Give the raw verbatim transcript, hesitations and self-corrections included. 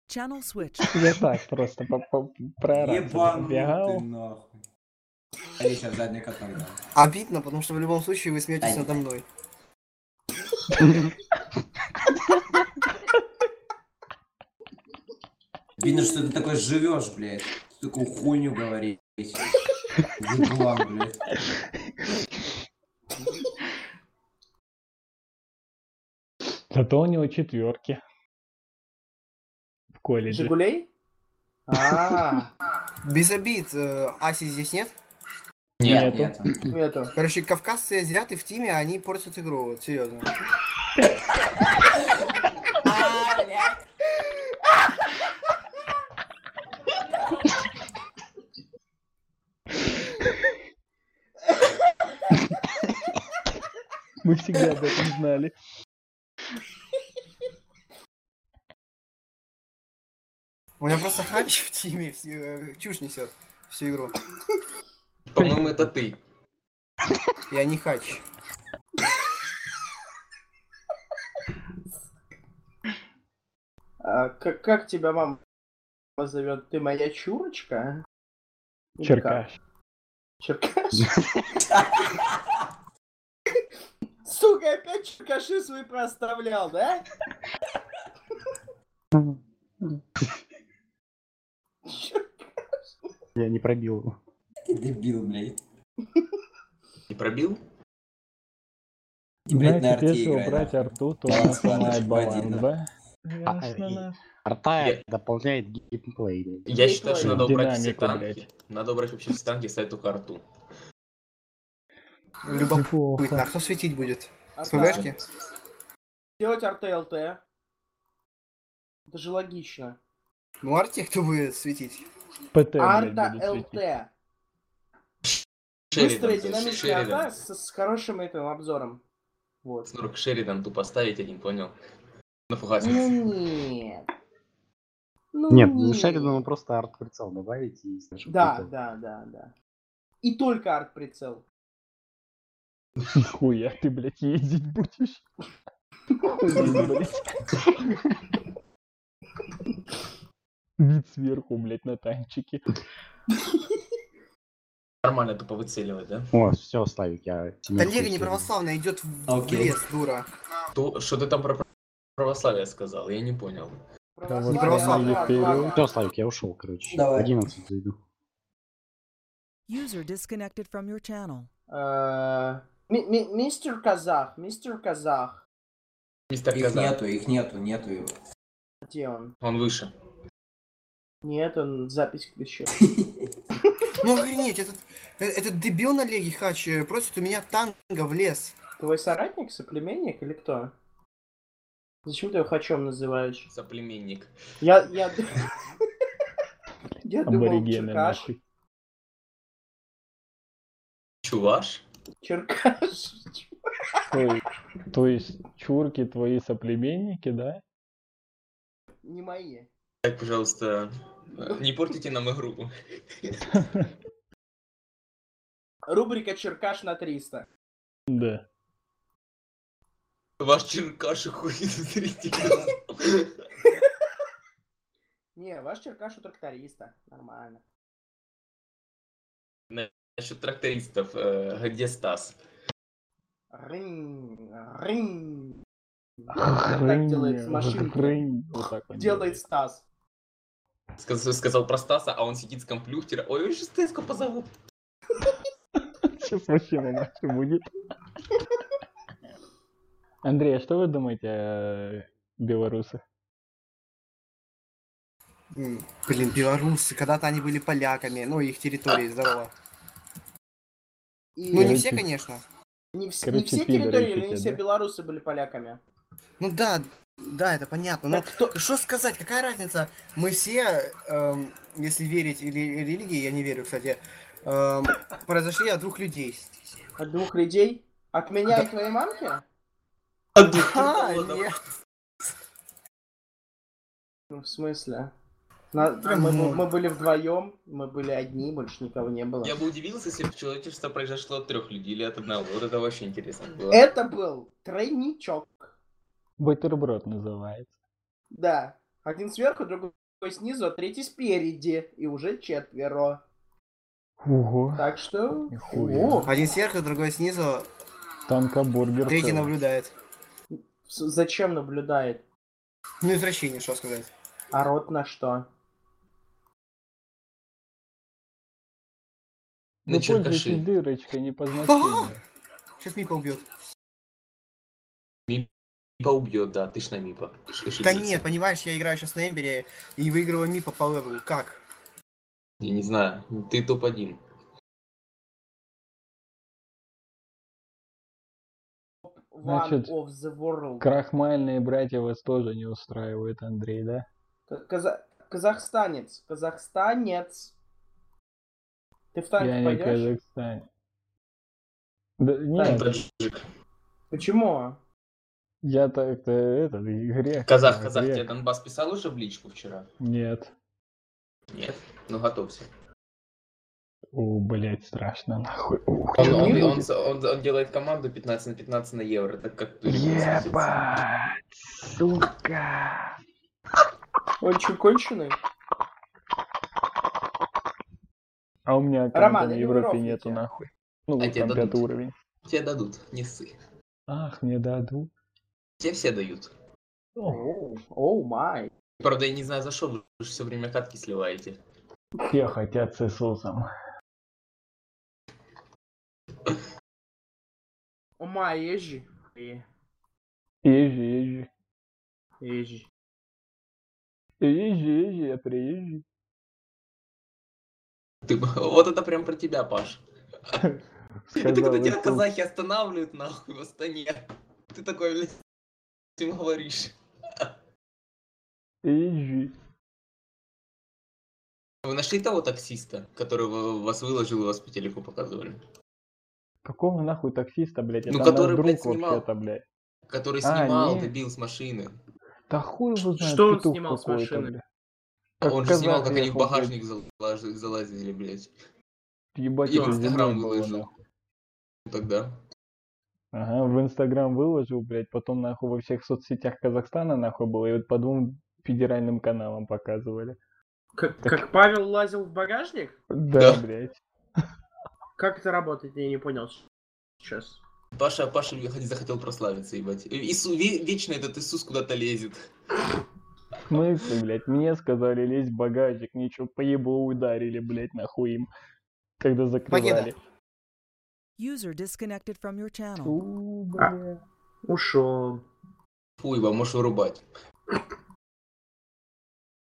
Channel switch. Я так просто по, по, проораться Ебанутый бегал. нахуй. Я сейчас задний котом дал. Обидно, потому что в любом случае вы смеетесь Ай. надо мной. Видно, что ты такой живешь, блядь. Ты такую хуйню говоришь. Еблан, блядь. Зато у него четверки. В колледже. Жигулей? А, Без обид, э, Аси здесь нет? Нет, Нету. нет. это. Короче, кавказцы и азиаты в тиме, они портят игру, вот, серьезно. Мы всегда об этом знали. У меня просто хач в тиме все, э, чушь несет всю игру. По-моему, это ты. Я не хач. А, как, как тебя мама зовет? Ты моя чурочка? Или Черкаш. как? Черкаш? Сука, опять черкаши свои проставлял, да? Я не пробил. Ты дебил, блядь. Не пробил? И, блядь, на Знаете, арте если играй, убрать нахуй. арту, то Баланс он сломает кладешь, баланс, один, да? А, Ясно, и- да. Арта Я- дополняет геймплей. блядь. Я считаю, что надо убрать все Динамику, танки. блядь. Надо убрать вообще все танки, ставить только арту. Любопытно, а Неплохо. кто светить будет? А С ПВшки? Делать арт ЛТ. Это же логично. Ну, арте кто будет светить? ПТ, блядь, Арта будет светить. ЛТ. Шеридан, Быстрая то есть динамичная Шеридан. арта с, с хорошим этим обзором. Вот. Снурк Шеридан тупо ставить один, понял? На фугасе. Ну нет. Ну Нет, ну Шеридану просто арт-прицел добавить и... чтобы Да, прицел. да, да, да. И только арт-прицел. Хуя ты, блядь, ездить будешь? Хуя, блядь. Вид сверху, блядь, на танчике. Нормально тупо выцеливать, да? О, все, Славик, я... Да Лего не православная, идет в Окей. лес, дура. То, что ты там про православие сказал, я не понял. Не православные. Православие. Все, Славик, я ушел, короче. Давай. одиннадцать зайду. User disconnected from your channel. Э, ми- ми- Мистер Казах, мистер Казах. Мистер Их Казан. нету, их нету, нету его. Где он? Он выше. Нет, он запись включил. Ну охренеть, этот, э- этот дебил на Леге хач э, просит у меня танга в лес. Твой соратник, соплеменник или кто? Зачем ты его хачом называешь? Соплеменник. Я, я... Я думал, Аборигены Черкаш. нахуй. Чуваш? Черкаш. Ой, то есть чурки твои соплеменники, да? Не мои. Так, пожалуйста, не портите нам игру. Рубрика Черкаш на триста. Да. Ваш черкаш хуй смотрите. Не, ваш Черкаш у тракториста. Нормально. Насчет трактористов, э, где Стас? Рынь, рынь. Хрень, Так делает с машинки. хрень. Вот так он Делает Стас. Сказ- Сказал про Стаса, а он сидит с компьютера. Ой, ой, сейчас Стаску позову. Сейчас вообще на матче будет. Андрей, а что вы думаете о белорусах? М, Блин, белорусы, когда-то они были поляками, ну их территории, здорово. И Ну не Короче, все, конечно. не, вс- короче, не все пидоры территории, но не эти, все да? белорусы были поляками. Ну да, да, это понятно. Но Так кто- что сказать, какая разница? Мы все, эм, если верить или религии, я не верю, кстати, эм, произошли от двух людей. От двух людей? От меня и твоей мамки? А, нет. Ну, в смысле? На- Прям мы, много. мы были вдвоем, мы были одни, больше никого не было. Я бы удивился, если бы человечество произошло от трех людей или от одного. Вот это вообще интересно было. Это был тройничок. Бутерброд называется. Да. Один сверху, другой снизу, а третий спереди. И уже четверо. Ого. Так что... Нихуя. О, Один сверху, другой снизу, Танкобургер. третий целый. наблюдает. с- зачем наблюдает? Ну, извращение, что сказать. А рот на что? На Вы пользуетесь черкаши. дырочкой не по значению. Сейчас Мипа убьет. Мипа убьет, да, ты ж на Мипа. Ш- Да ошибиться. нет, понимаешь, я играю сейчас на Эмбере и выигрываю Мипа по левелу. Как? Я не знаю, ты топ один. One Значит, of the world. Крахмальные братья вас тоже не устраивают, Андрей, да? К- Каза- Казахстанец. Казахстанец. Ты в танк Я не пойдешь? Казахстане. Да, Так, нет, Таджик. Почему? я так-то этот грех. Казах, да, казах, грех. тебе Донбасс писал уже в личку вчера? Нет. Нет? Ну готовься. О, блять, страшно, нахуй. Ух, Он, чё он, не он, будет? он, он делает команду пятнадцать на пятнадцать на евро, так как Турин спустится. Ебать, сука. Он чё, конченый? А у меня аккаунта Роман, на или Европе урофлите? нету, нахуй. Ну, А вот тебе там дадут? пятый уровень. Тебе дадут, не ссы. Ах, мне дадут. Тебе все дают. О, Оу май. Правда, я не знаю за что, вы же все время катки сливаете. все хотят с Иисусом. О май, езжи. Е- Езжи, езжи. Езжи. Езжи, езжи, я приезжий. Ты, вот это прям про тебя, Паш. Это Сказал когда тебя Иисус. казахи останавливают нахуй в Астане. Ты такой, блядь, им говоришь. Езжи. Вы нашли того таксиста, который в- вас выложил и вас по телеку показывали? Какого нахуй таксиста, блядь? Ну, Это который, наш блядь, друг снимал. вообще-то, блядь. Который А, снимал, не. ты бил с машины. Да хуй его знает, Что он петух снимал с какой-то, машины? блядь. Как Он же снимал, казах как они в ехал, блядь. багажник залаз- залазили, блядь. Ебать, Я в это Инстаграм зимой было, выложил. нахуй. Тогда. Ага, в Инстаграм выложил, блядь, потом нахуй во всех соцсетях Казахстана нахуй было, и вот по двум федеральным каналам показывали. Как, как Павел лазил в багажник? Да, Да. блядь. Как это работает, я не понял сейчас. Паша, Паша захотел прославиться, ебать. Иису, ве- вечно этот Иисус куда-то лезет. В смысле, блядь, мне сказали лезть в багажник, ничего, по еблу ударили, блядь, нахуй им, когда закрывали. User disconnected from your channel. У, бля. Ушел. Фу, его можешь вырубать.